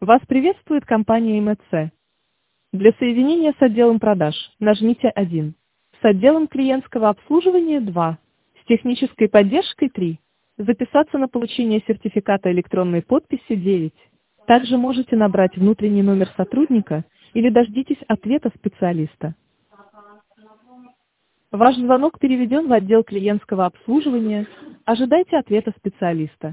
Вас приветствует компания МЦ. Для соединения с отделом продаж нажмите 1. С отделом клиентского обслуживания 2. С технической поддержкой 3. Записаться на получение сертификата электронной подписи 9. Также можете набрать внутренний номер сотрудника или дождитесь ответа специалиста. Ваш звонок переведен в отдел клиентского обслуживания. Ожидайте ответа специалиста.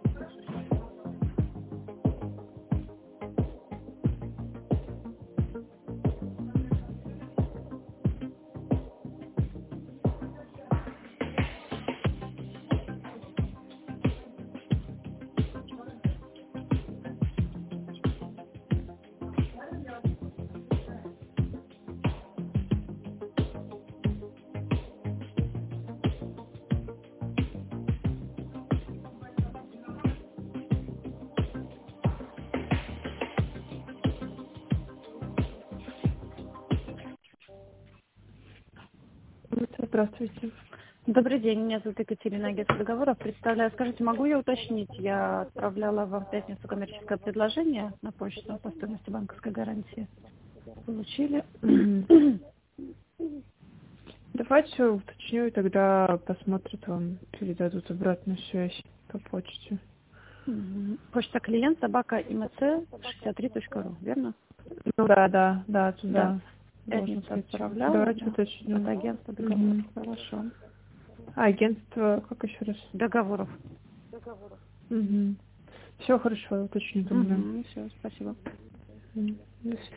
Здравствуйте. Добрый день, меня зовут Екатерина, агентство договоров. Представляю, скажите, могу я уточнить, я отправляла вам в пятницу коммерческое предложение на почту по стоимости банковской гарантии. Получили? Давайте уточню, и тогда посмотрят, вам передадут обратную связь по почте. Почта клиент собака imc63.ru, верно? Ну да, туда. Да. Можно Пятницу сказать. отправляла. Давайте Да. уточню. От агентства договоров. Хорошо. Агентство, как еще раз? Договоров. Все хорошо, я уточню тогда. Все, спасибо. До свидания.